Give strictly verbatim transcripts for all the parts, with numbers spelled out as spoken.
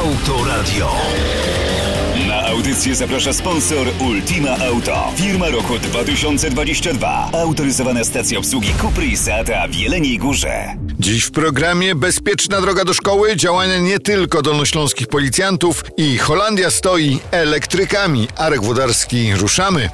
Autoradio. Na audycję zaprasza sponsor Ultima Auto. Firma roku dwa tysiące dwudziesty drugi. Autoryzowana stacja obsługi Cupry i Seata w Jeleniej Górze. Dziś w programie Bezpieczna droga do szkoły, działania nie tylko dolnośląskich policjantów i Holandia stoi elektrykami. Arek Włodarski, ruszamy.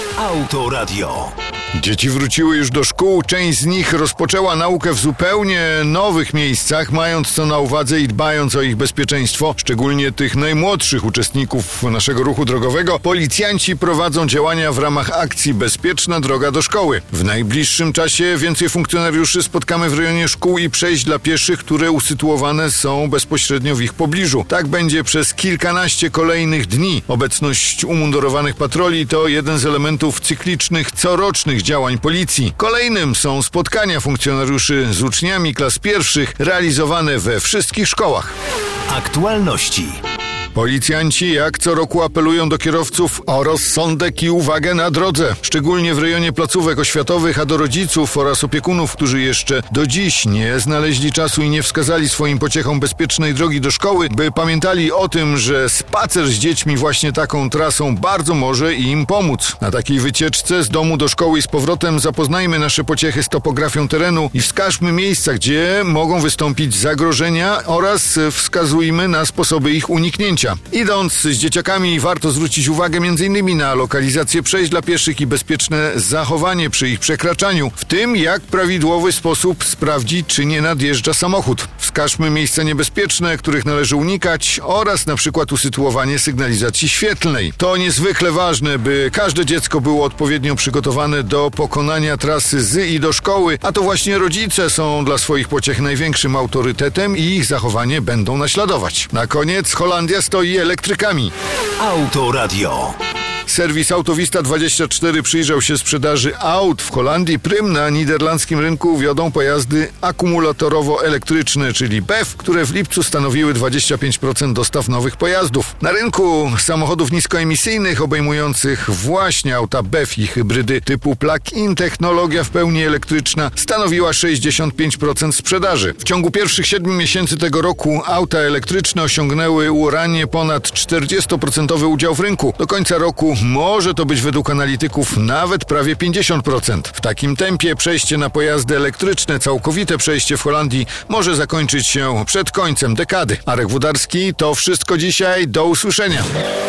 Autoradio. Dzieci wróciły już do szkół, część z nich rozpoczęła naukę w zupełnie nowych miejscach, mając to na uwadze i dbając o ich bezpieczeństwo, szczególnie tych najmłodszych uczestników naszego ruchu drogowego. Policjanci prowadzą działania w ramach akcji Bezpieczna droga do szkoły. W najbliższym czasie więcej funkcjonariuszy spotkamy w rejonie szkół i przejść dla pieszych, które usytuowane są bezpośrednio w ich pobliżu. Tak będzie przez kilkanaście kolejnych dni. Obecność umundurowanych patroli to jeden z elementów cyklicznych, corocznych działań policji. Kolejnym są spotkania funkcjonariuszy z uczniami klas pierwszych realizowane we wszystkich szkołach. Aktualności. Policjanci jak co roku apelują do kierowców o rozsądek i uwagę na drodze, szczególnie w rejonie placówek oświatowych, a do rodziców oraz opiekunów, którzy jeszcze do dziś nie znaleźli czasu i nie wskazali swoim pociechom bezpiecznej drogi do szkoły, by pamiętali o tym, że spacer z dziećmi właśnie taką trasą bardzo może im pomóc. Na takiej wycieczce z domu do szkoły i z powrotem zapoznajmy nasze pociechy z topografią terenu i wskażmy miejsca, gdzie mogą wystąpić zagrożenia oraz wskazujmy na sposoby ich uniknięcia. Idąc z dzieciakami warto zwrócić uwagę m.in. na lokalizację przejść dla pieszych i bezpieczne zachowanie przy ich przekraczaniu, w tym jak prawidłowy sposób sprawdzić, czy nie nadjeżdża samochód. Wskażmy miejsca niebezpieczne, których należy unikać oraz na przykład usytuowanie sygnalizacji świetlnej. To niezwykle ważne, by każde dziecko było odpowiednio przygotowane do pokonania trasy z i do szkoły, a to właśnie rodzice są dla swoich pociech największym autorytetem i ich zachowanie będą naśladować. Na koniec Holandia stoi elektrykami. Autoradio. Serwis Autowista dwadzieścia cztery przyjrzał się sprzedaży aut w Holandii. Prym na niderlandzkim rynku wiodą pojazdy akumulatorowo-elektryczne, czyli B E V, które w lipcu stanowiły dwadzieścia pięć procent dostaw nowych pojazdów. Na rynku samochodów niskoemisyjnych obejmujących właśnie auta B E V i hybrydy typu plug-in technologia w pełni elektryczna stanowiła sześćdziesiąt pięć procent sprzedaży. W ciągu pierwszych siedmiu miesięcy tego roku auta elektryczne osiągnęły uranie ponad czterdzieści procent udział w rynku. Do końca roku może to być według analityków nawet prawie pięćdziesiąt procent. W takim tempie przejście na pojazdy elektryczne, całkowite przejście w Holandii może zakończyć się przed końcem dekady. Arek Włodarski, to wszystko dzisiaj. Do usłyszenia.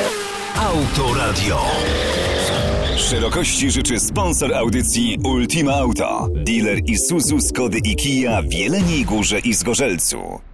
Autoradio. Szerokości życzy sponsor audycji Ultima Auto. Dealer Isuzu, Skody i Kia w Jeleniej Górze i Zgorzelcu.